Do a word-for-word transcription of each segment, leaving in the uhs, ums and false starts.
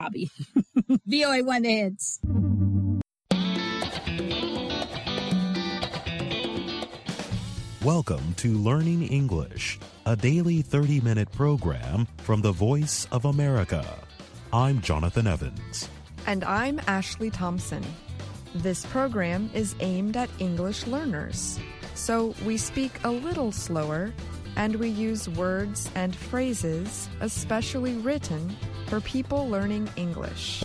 hobby. V O A one, the hits. Welcome to Learning English, a daily thirty-minute program from the Voice of America. I'm Jonathan Evans. And I'm Ashley Thompson. This program is aimed at English learners, so we speak a little slower and we use words and phrases especially written for people learning English.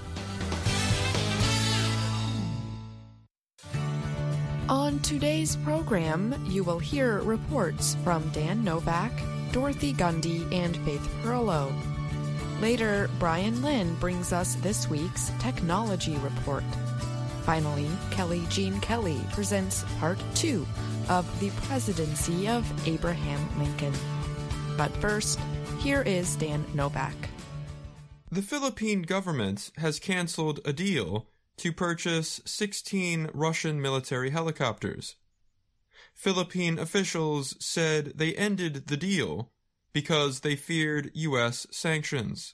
On today's program, you will hear reports from Dan Novak, Dorothy Gundy, and Faith Perlow. Later, Brian Lynn brings us this week's Technology Report. Finally, Kelly Jean Kelly presents Part two of The Presidency of Abraham Lincoln. But first, here is Dan Novak. The Philippine government has canceled a deal to purchase sixteen Russian military helicopters. Philippine officials said they ended the deal because they feared U S sanctions.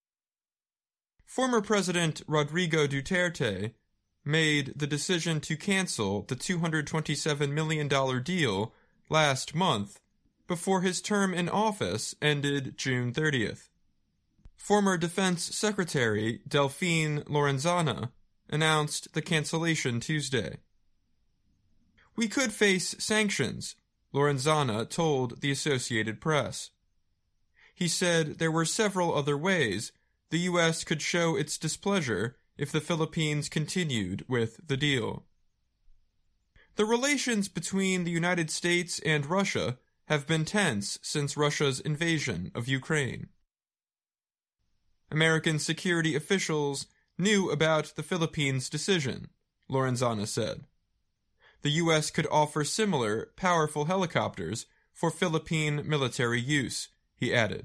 Former President Rodrigo Duterte made the decision to cancel the two hundred twenty-seven million dollars deal last month before his term in office ended June thirtieth. Former Defense Secretary Delphine Lorenzana announced the cancellation Tuesday. "We could face sanctions," Lorenzana told the Associated Press. He said there were several other ways the U S could show its displeasure if the Philippines continued with the deal. The relations between the United States and Russia have been tense since Russia's invasion of Ukraine. American security officials knew about the Philippines' decision, Lorenzana said. The U S could offer similar, powerful helicopters for Philippine military use, he added.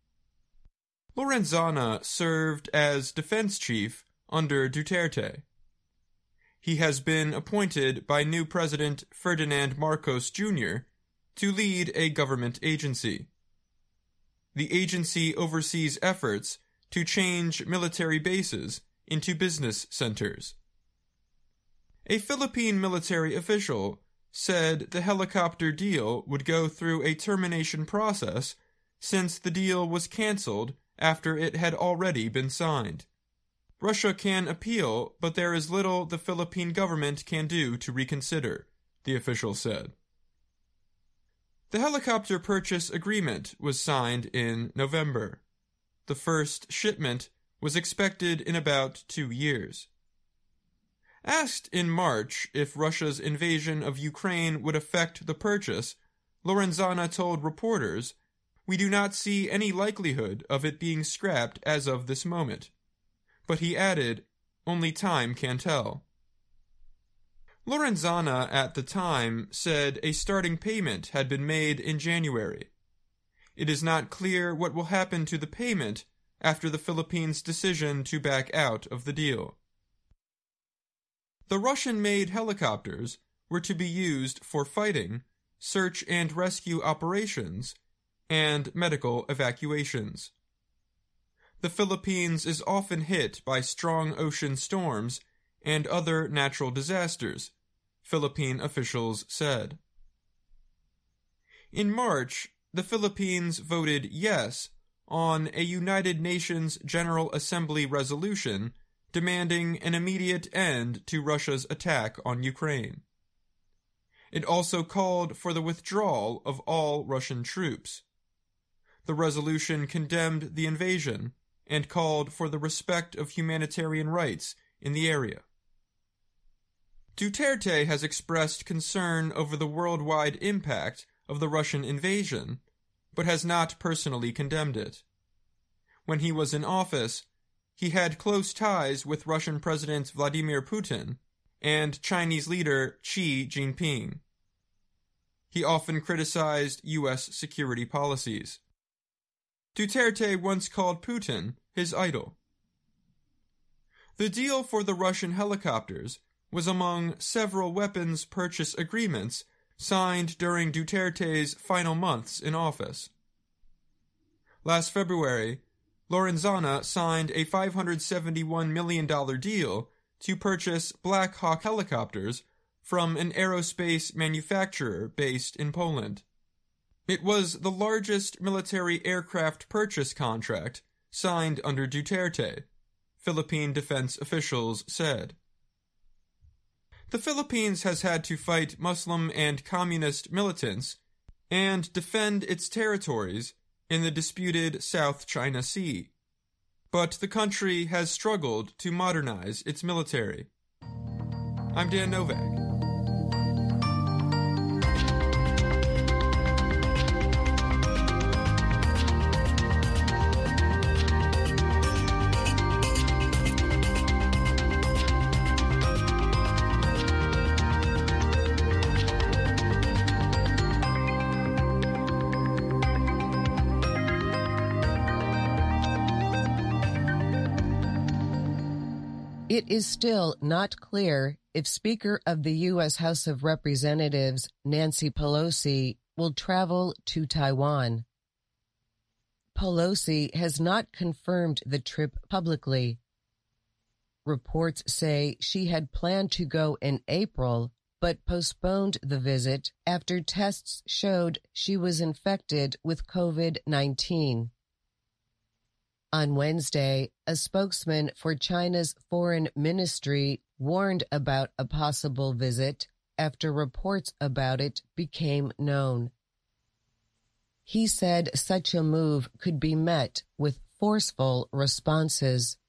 Lorenzana served as defense chief under Duterte. He has been appointed by new President Ferdinand Marcos Junior to lead a government agency. The agency oversees efforts to change military bases into business centers. A Philippine military official said the helicopter deal would go through a termination process since the deal was canceled after it had already been signed. Russia can appeal, but there is little the Philippine government can do to reconsider, the official said. The helicopter purchase agreement was signed in November. The first shipment was expected in about two years. Asked in March if Russia's invasion of Ukraine would affect the purchase, Lorenzana told reporters, "We do not see any likelihood of it being scrapped as of this moment." But he added, "Only time can tell." Lorenzana at the time said a starting payment had been made in January. It is not clear what will happen to the payment after the Philippines' decision to back out of the deal. The Russian-made helicopters were to be used for fighting, search and rescue operations, and medical evacuations. The Philippines is often hit by strong ocean storms and other natural disasters, Philippine officials said. In March, the Philippines voted yes on a United Nations General Assembly resolution demanding an immediate end to Russia's attack on Ukraine. It also called for the withdrawal of all Russian troops. The resolution condemned the invasion and called for the respect of humanitarian rights in the area. Duterte has expressed concern over the worldwide impact of the Russian invasion, but has not personally condemned it. When he was in office, he had close ties with Russian President Vladimir Putin and Chinese leader Xi Jinping. He often criticized U S security policies. Duterte once called Putin his idol. The deal for the Russian helicopters was among several weapons purchase agreements signed during Duterte's final months in office. Last February, Lorenzana signed a five hundred seventy-one million dollars deal to purchase Black Hawk helicopters from an aerospace manufacturer based in Poland. It was the largest military aircraft purchase contract signed under Duterte, Philippine defense officials said. The Philippines has had to fight Muslim and communist militants and defend its territories in the disputed South China Sea, but the country has struggled to modernize its military. I'm Dan Novak. It is still not clear if Speaker of the U S House of Representatives Nancy Pelosi will travel to Taiwan. Pelosi has not confirmed the trip publicly. Reports say she had planned to go in April, but postponed the visit after tests showed she was infected with COVID nineteen. On Wednesday, a spokesman for China's foreign ministry warned about a possible visit after reports about it became known. He said such a move could be met with forceful responses.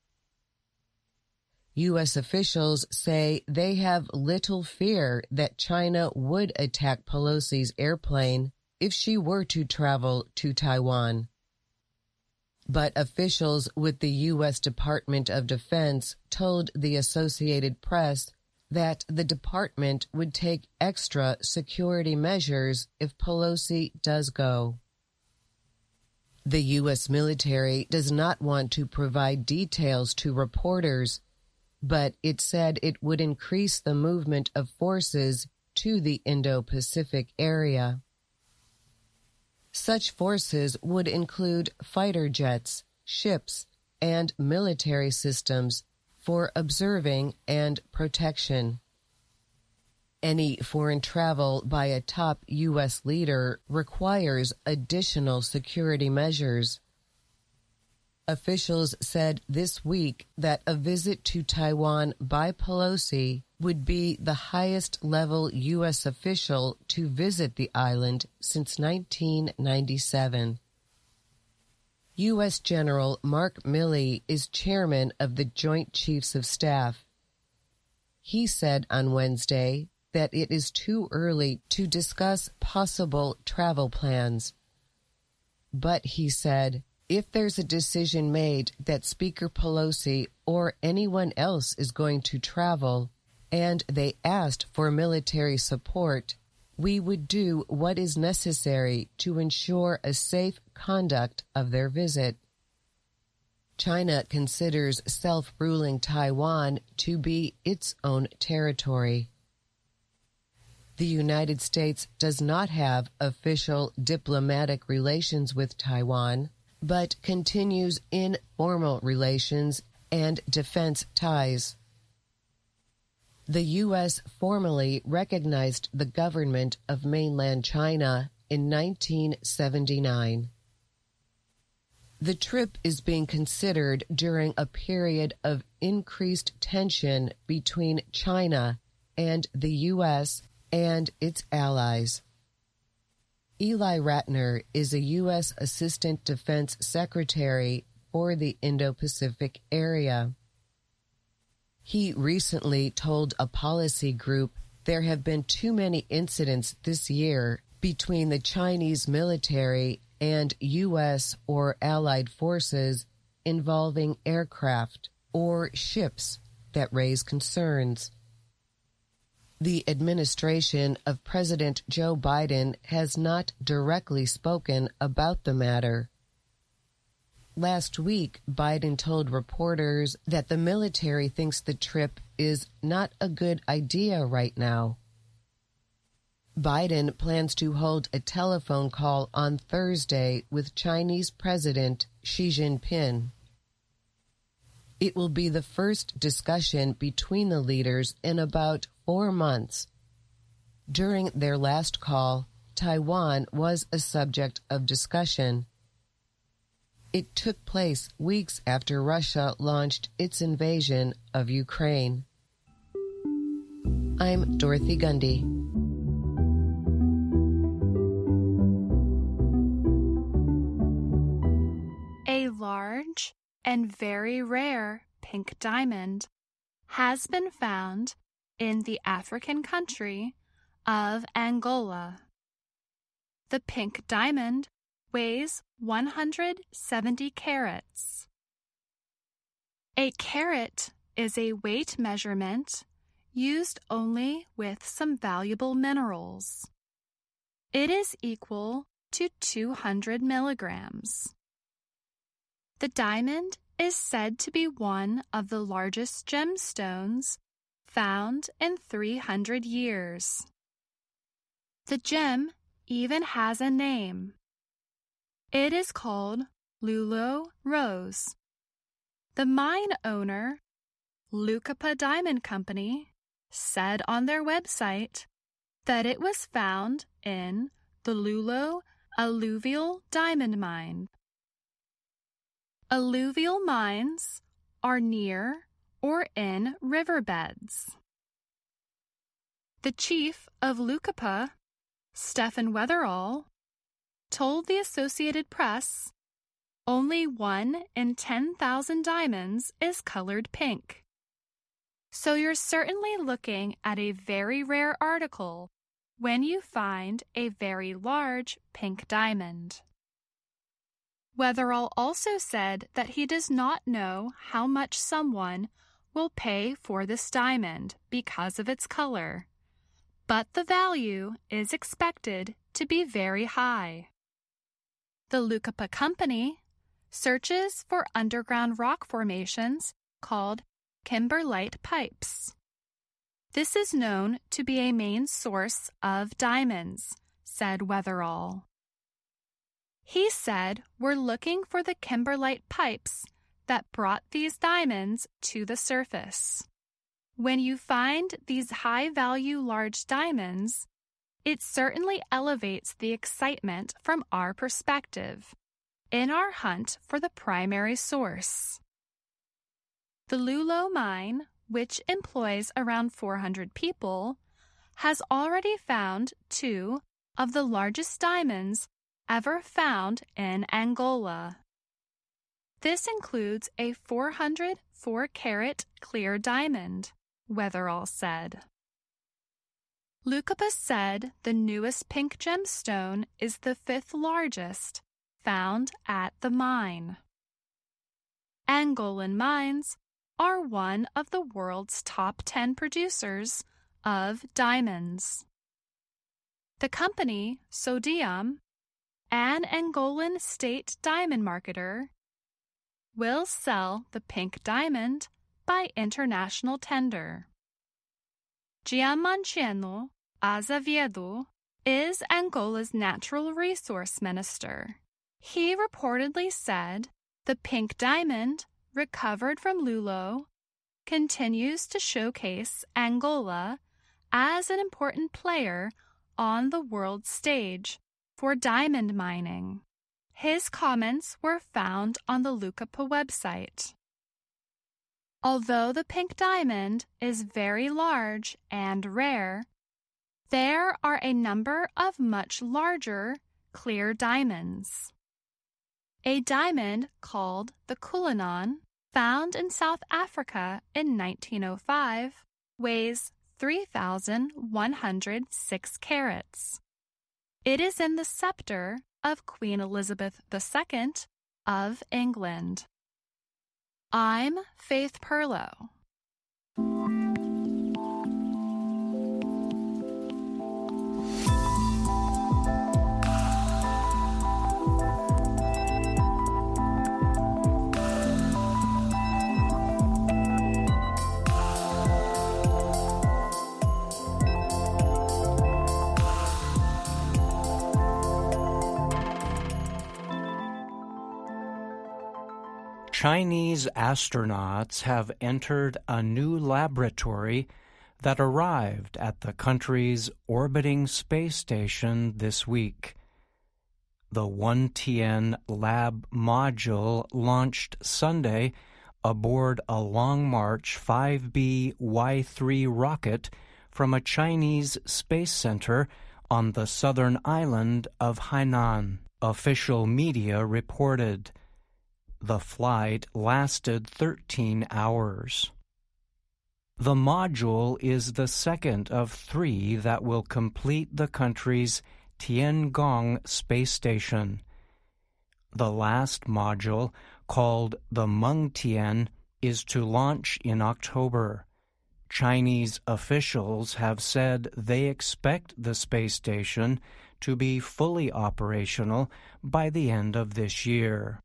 U S officials say they have little fear that China would attack Pelosi's airplane if she were to travel to Taiwan. But officials with the U S Department of Defense told the Associated Press that the department would take extra security measures if Pelosi does go. The U S military does not want to provide details to reporters, but it said it would increase the movement of forces to the Indo-Pacific area. Such forces would include fighter jets, ships, and military systems for observing and protection. Any foreign travel by a top U S leader requires additional security measures. Officials said this week that a visit to Taiwan by Pelosi would be the highest-level U S official to visit the island since nineteen ninety-seven. U S General Mark Milley is chairman of the Joint Chiefs of Staff. He said on Wednesday that it is too early to discuss possible travel plans. But he said, if there's a decision made that Speaker Pelosi or anyone else is going to travel, and they asked for military support, we would do what is necessary to ensure a safe conduct of their visit. China considers self-ruling Taiwan to be its own territory. The United States does not have official diplomatic relations with Taiwan, but continues informal relations and defense ties. The U S formally recognized the government of mainland China in nineteen seventy-nine. The trip is being considered during a period of increased tension between China and the U S and its allies. Eli Ratner is a U S Assistant Defense Secretary for the Indo-Pacific area. He recently told a policy group there have been too many incidents this year between the Chinese military and U S or allied forces involving aircraft or ships that raise concerns. The administration of President Joe Biden has not directly spoken about the matter. Last week, Biden told reporters that the military thinks the trip is not a good idea right now. Biden plans to hold a telephone call on Thursday with Chinese President Xi Jinping. It will be the first discussion between the leaders in about four months. During their last call, Taiwan was a subject of discussion. It took place weeks after Russia launched its invasion of Ukraine. I'm Dorothy Gundy. A large and very rare pink diamond has been found in the African country of Angola. The pink diamond weighs one hundred seventy carats. A carat is a weight measurement used only with some valuable minerals. It is equal to two hundred milligrams. The diamond is said to be one of the largest gemstones found in three hundred years. The gem even has a name. It is called Lulo Rose. The mine owner, Lukapa Diamond Company, said on their website that it was found in the Lulo Alluvial Diamond Mine. Alluvial mines are near or in riverbeds. The chief of Lukapa, Stefan Weatherall, told the Associated Press only one in ten thousand diamonds is colored pink. So you're certainly looking at a very rare article when you find a very large pink diamond. Weatherall also said that he does not know how much someone will pay for this diamond because of its color, but the value is expected to be very high. The Lukapa Company searches for underground rock formations called kimberlite pipes. This is known to be a main source of diamonds, said Weatherall. He said, we're looking for the kimberlite pipes that brought these diamonds to the surface. When you find these high-value large diamonds, it certainly elevates the excitement from our perspective in our hunt for the primary source. The Lulo mine, which employs around four hundred people, has already found two of the largest diamonds ever found in Angola. This includes a four hundred four carat clear diamond, Weatherall said. Lukapa said the newest pink gemstone is the fifth largest found at the mine. Angolan mines are one of the world's top ten producers of diamonds. The company, Sodium, an Angolan state diamond marketer, will sell the pink diamond by international tender. Gianmarciano Azevedo is Angola's natural resource minister. He reportedly said the pink diamond recovered from Lulo continues to showcase Angola as an important player on the world stage for diamond mining. His comments were found on the Lukapa website. Although the pink diamond is very large and rare, there are a number of much larger clear diamonds. A diamond called the Cullinan, found in South Africa in nineteen oh five, weighs three thousand one hundred six carats. It is in the scepter of Queen Elizabeth the Second of England. I'm Faith Perlow. Chinese astronauts have entered a new laboratory that arrived at the country's orbiting space station this week. The Wentian Lab module launched Sunday aboard a Long March five B Y three rocket from a Chinese space center on the southern island of Hainan, official media reported. The flight lasted thirteen hours. The module is the second of three that will complete the country's Tiangong space station. The last module, called the Mengtian, is to launch in October. Chinese officials have said they expect the space station to be fully operational by the end of this year.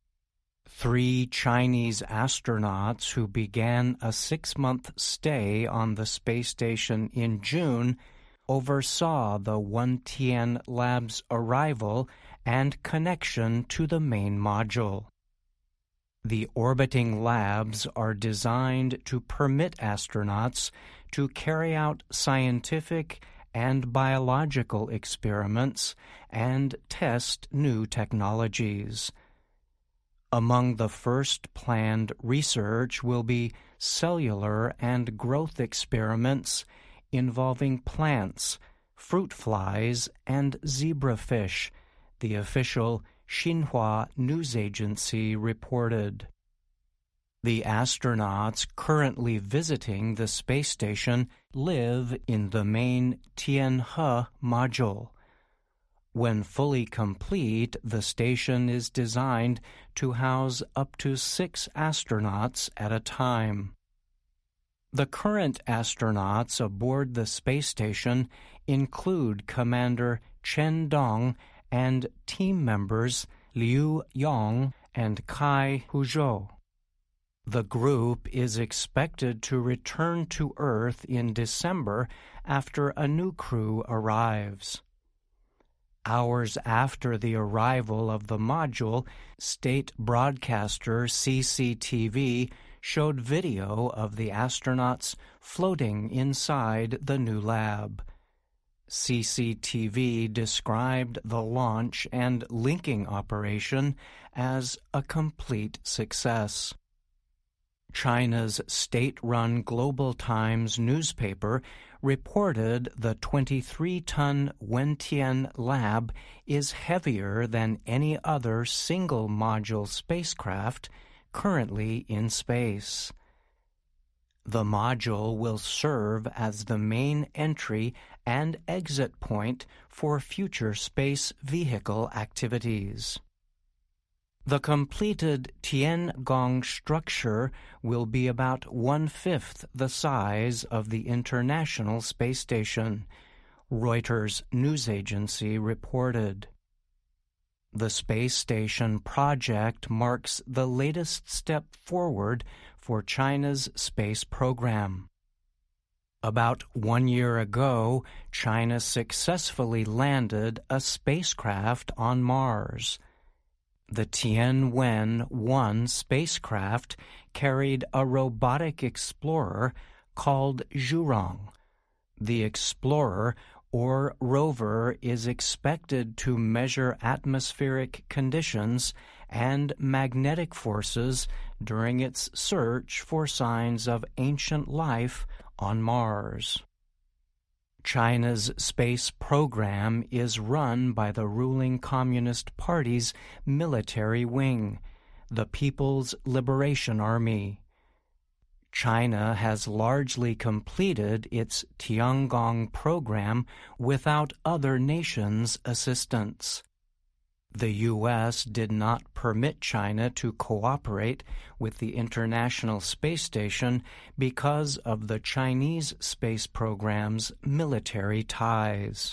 Three Chinese astronauts who began a six-month stay on the space station in June oversaw the Wentian Lab's arrival and connection to the main module. The orbiting labs are designed to permit astronauts to carry out scientific and biological experiments and test new technologies. Among the first planned research will be cellular and growth experiments involving plants, fruit flies, and zebrafish, the official Xinhua news agency reported. The astronauts currently visiting the space station live in the main Tianhe module. When fully complete, the station is designed to house up to six astronauts at a time. The current astronauts aboard the space station include Commander Chen Dong and team members Liu Yong and Kai Huzhou. The group is expected to return to Earth in December after a new crew arrives. Hours after the arrival of the module, state broadcaster C C T V showed video of the astronauts floating inside the new lab. C C T V described the launch and linking operation as a complete success. China's state-run Global Times newspaper reported the twenty-three ton Wentian lab is heavier than any other single-module spacecraft currently in space. The module will serve as the main entry and exit point for future space vehicle activities. The completed Tiangong structure will be about one-fifth the size of the International Space Station, Reuters news agency reported. The space station project marks the latest step forward for China's space program. About one year ago, China successfully landed a spacecraft on Mars. The Tianwen one spacecraft carried a robotic explorer called Zhurong. The explorer, or rover, is expected to measure atmospheric conditions and magnetic forces during its search for signs of ancient life on Mars. China's space program is run by the ruling Communist Party's military wing, the People's Liberation Army. China has largely completed its Tiangong program without other nations' assistance. The U S did not permit China to cooperate with the International Space Station because of the Chinese space program's military ties.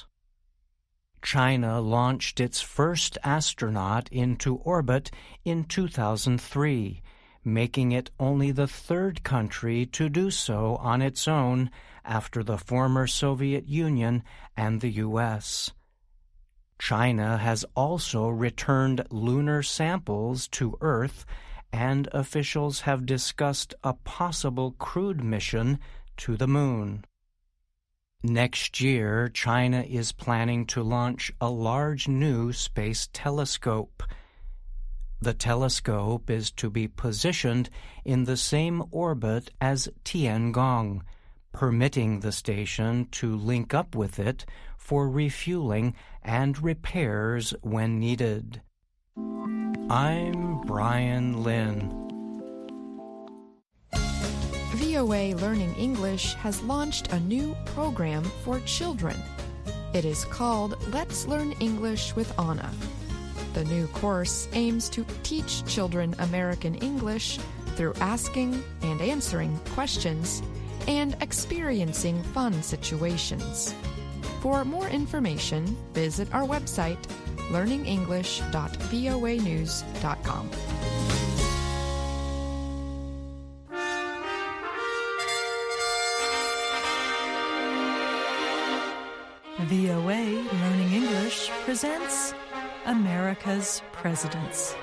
China launched its first astronaut into orbit in two thousand three, making it only the third country to do so on its own after the former Soviet Union and the U S. China has also returned lunar samples to Earth and officials have discussed a possible crewed mission to the moon. Next year, China is planning to launch a large new space telescope. The telescope is to be positioned in the same orbit as Tiangong, permitting the station to link up with it for refueling and repairs when needed. I'm Brian Lynn. V O A Learning English has launched a new program for children. It is called Let's Learn English with Anna. The new course aims to teach children American English through asking and answering questions and experiencing fun situations. For more information, visit our website, learning english dot voa news dot com. V O A Learning English presents America's Presidents.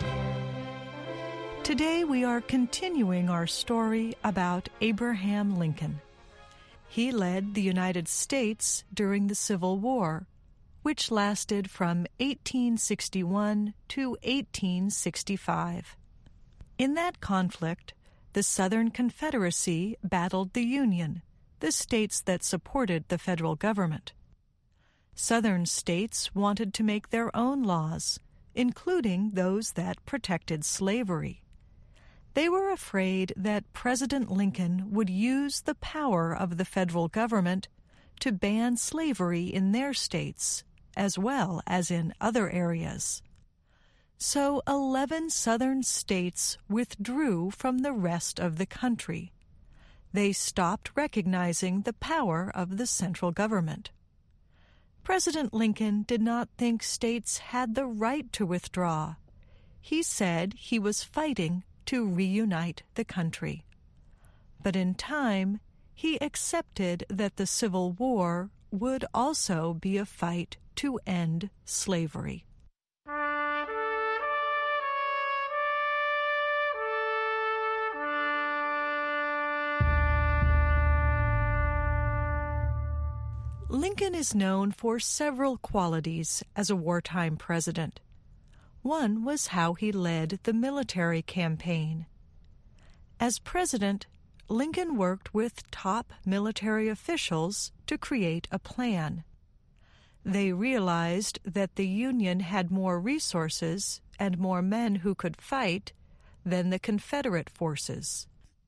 Today we are continuing our story about Abraham Lincoln. He led the United States during the Civil War, which lasted from eighteen sixty-one to eighteen sixty-five. In that conflict, the Southern Confederacy battled the Union, the states that supported the federal government. Southern states wanted to make their own laws, including those that protected slavery. They were afraid that President Lincoln would use the power of the federal government to ban slavery in their states, as well as in other areas. So eleven Southern states withdrew from the rest of the country. They stopped recognizing the power of the central government. President Lincoln did not think states had the right to withdraw. He said he was fighting to reunite the country. But in time, he accepted that the Civil War would also be a fight to end slavery. Lincoln is known for several qualities as a wartime president. One was how he led the military campaign. As president, Lincoln worked with top military officials to create a plan. They realized that the Union had more resources and more men who could fight than the Confederate forces.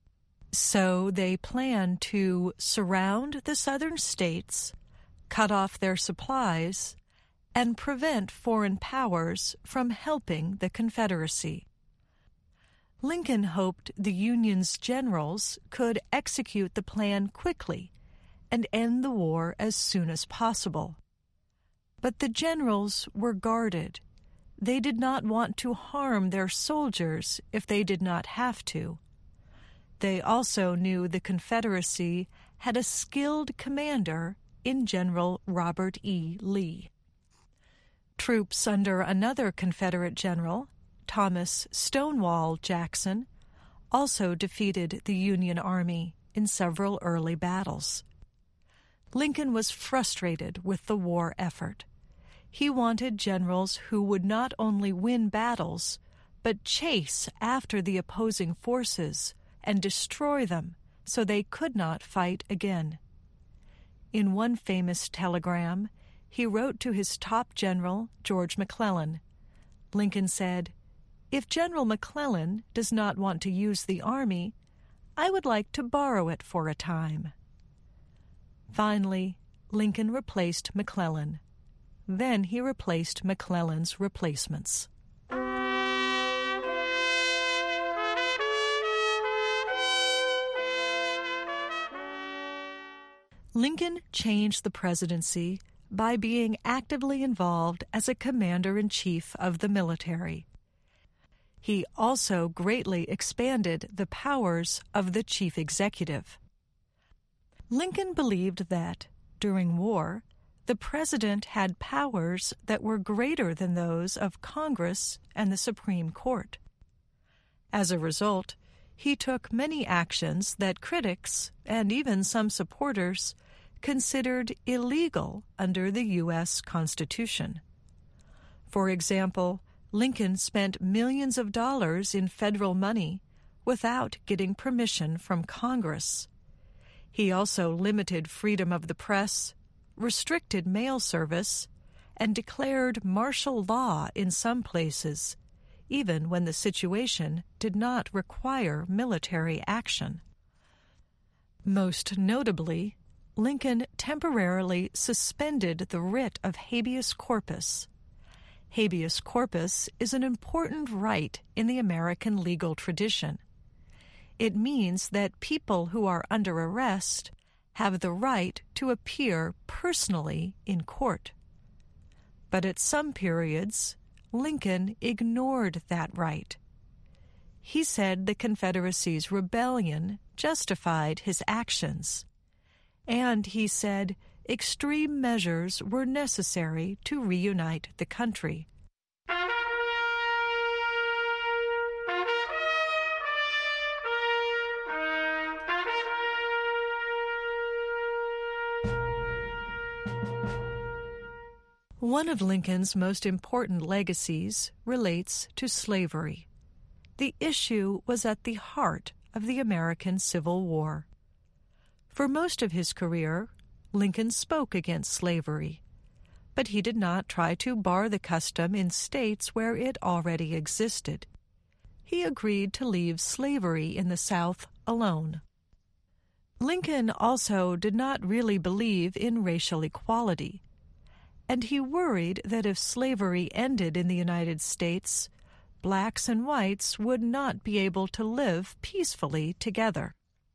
So they planned to surround the Southern states, cut off their supplies, and prevent foreign powers from helping the Confederacy. Lincoln hoped the Union's generals could execute the plan quickly and end the war as soon as possible. But the generals were guarded. They did not want to harm their soldiers if they did not have to. They also knew the Confederacy had a skilled commander in General Robert E. Lee. Troops under another Confederate general, Thomas Stonewall Jackson, also defeated the Union Army in several early battles. Lincoln was frustrated with the war effort. He wanted generals who would not only win battles, but chase after the opposing forces and destroy them so they could not fight again. In one famous telegram, he wrote to his top general, George McClellan. Lincoln said, "If General McClellan does not want to use the army, I would like to borrow it for a time." Finally, Lincoln replaced McClellan. Then he replaced McClellan's replacements. Lincoln changed the presidency by being actively involved as a commander-in-chief of the military. He also greatly expanded the powers of the chief executive. Lincoln believed that, during war, the president had powers that were greater than those of Congress and the Supreme Court. As a result, he took many actions that critics, and even some supporters, considered illegal under the U S Constitution. For example, Lincoln spent millions of dollars in federal money without getting permission from Congress. He also limited freedom of the press, restricted mail service, and declared martial law in some places, even when the situation did not require military action. Most notably, Lincoln temporarily suspended the writ of habeas corpus. Habeas corpus is an important right in the American legal tradition. It means that people who are under arrest have the right to appear personally in court. But at some periods, Lincoln ignored that right. He said the Confederacy's rebellion justified his actions, and he said extreme measures were necessary to reunite the country. One of Lincoln's most important legacies relates to slavery. The issue was at the heart of the American Civil War. For most of his career, Lincoln spoke against slavery, but he did not try to bar the custom in states where it already existed. He agreed to leave slavery in the South alone. Lincoln also did not really believe in racial equality, and he worried that if slavery ended in the United States, blacks and whites would not be able to live peacefully together.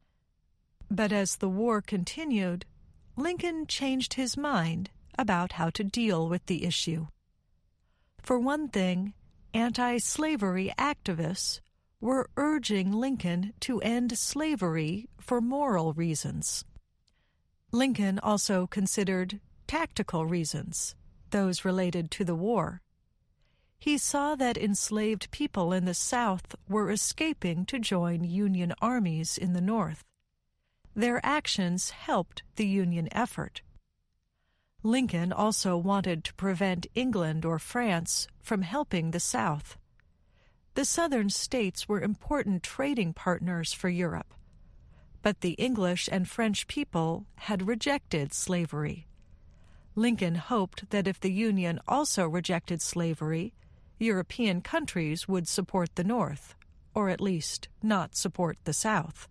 But as the war continued, Lincoln changed his mind about how to deal with the issue. For one thing, anti-slavery activists were urging Lincoln to end slavery for moral reasons. Lincoln also considered tactical reasons, those related to the war. He saw that enslaved people in the South were escaping to join Union armies in the North. Their actions helped the Union effort. Lincoln also wanted to prevent England or France from helping the South. The Southern states were important trading partners for Europe, but the English and French people had rejected slavery. Lincoln hoped that if the Union also rejected slavery, European countries would support the North, or at least not support the South.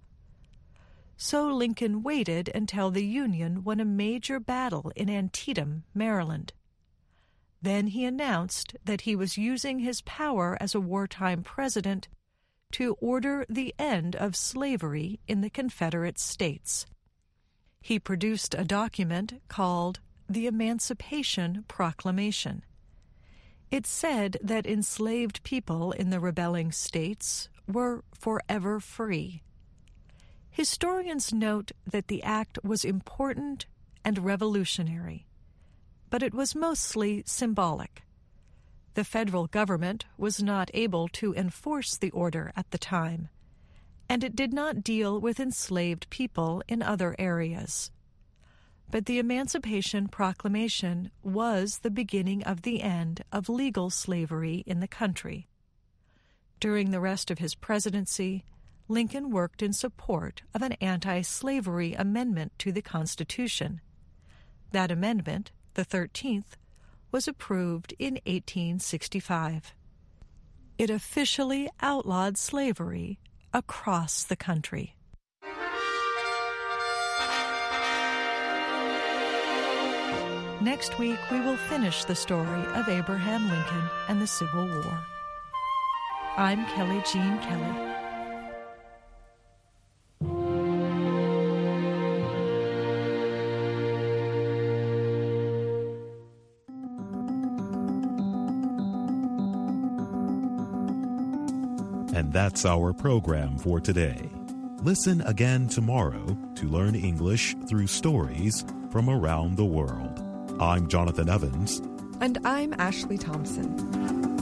So Lincoln waited until the Union won a major battle in Antietam, Maryland. Then he announced that he was using his power as a wartime president to order the end of slavery in the Confederate States. He produced a document called the Emancipation Proclamation. It said that enslaved people in the rebelling states were forever free. Historians note that the act was important and revolutionary, but it was mostly symbolic. The federal government was not able to enforce the order at the time, and it did not deal with enslaved people in other areas. But the Emancipation Proclamation was the beginning of the end of legal slavery in the country. During the rest of his presidency, Lincoln worked in support of an anti-slavery amendment to the Constitution. That amendment, the thirteenth, was approved in eighteen sixty-five. It officially outlawed slavery across the country. Next week, we will finish the story of Abraham Lincoln and the Civil War. I'm Kelly Jean Kelly. And that's our program for today. Listen again tomorrow to learn English through stories from around the world. I'm Jonathan Evans. And I'm Ashley Thompson.